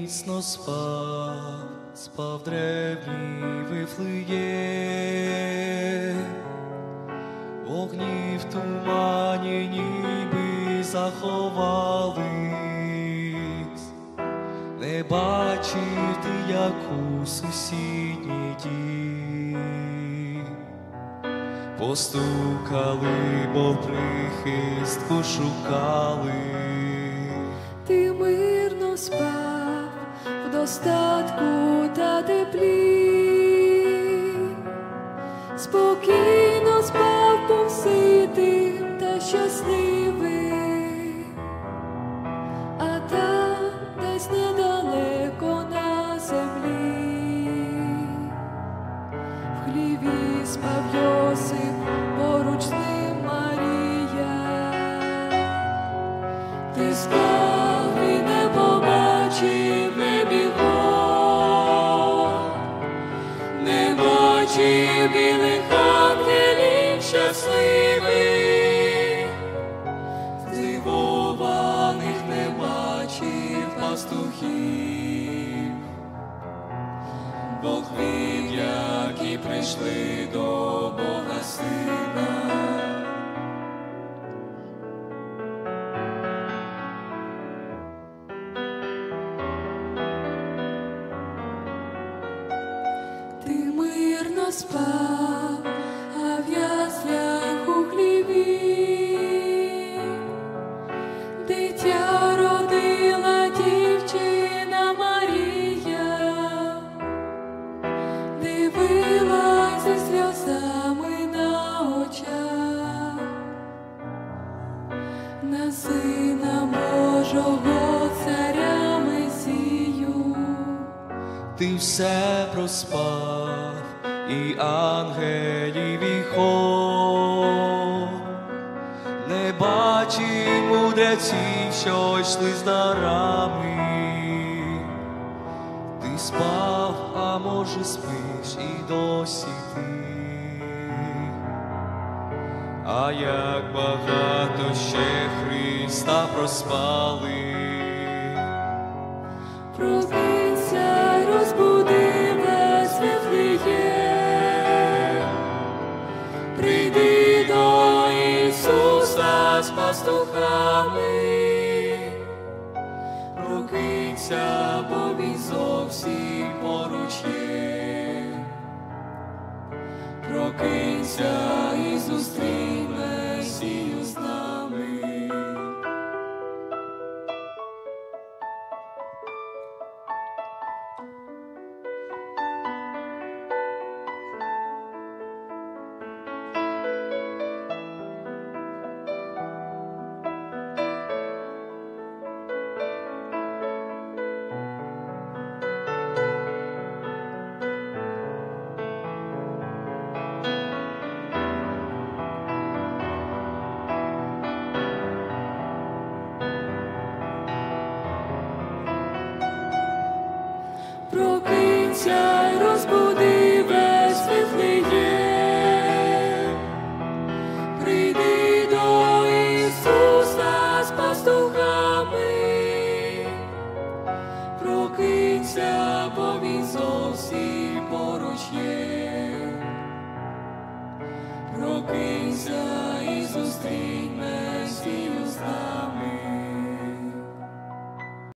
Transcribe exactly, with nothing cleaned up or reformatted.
міцно спав, спав древній Вифлеєм. Вогні в тумані ніби заховались, не бачив ти, як у сусідній дім постукали, бо прихистку шукали. Ти мирно спав в достатку та теплі, спокійно спав, був ситим та щасливий, а там десь недалеко на землі в хліві спав Йосип, поруч з ним Марія. Ти спав і не побачив, не бігом, не бачив білих ангелів щасливих, здивованих не бачив пастухів, Бог вів, які прийшли до Бога Сина. Ти мирно спав, а в яслях у хліві дитя родила дівчина Марія, дивилась зі сльозами на очах на Сина Божого, Царя Месію. Ти все проспав, і ангелів, і хор, не бачив мудреців, що йшли з дарами. Ти спав, а може спиш і досі ти. А як багато ще Христа проспали. Прокинься, розбуди весь Вифлеєм, прийди до Ісуса з пастухами. Прокинься, бо Він зовсім поруч є. Прокинься і зустрінь Месію з нами. Прокинься й розбуди весь Вифлеєм, прийди до Ісуса з пастухами. Прокинься, бо Він зовсім поруч є. Прокинься і зустрінь Месію з нами.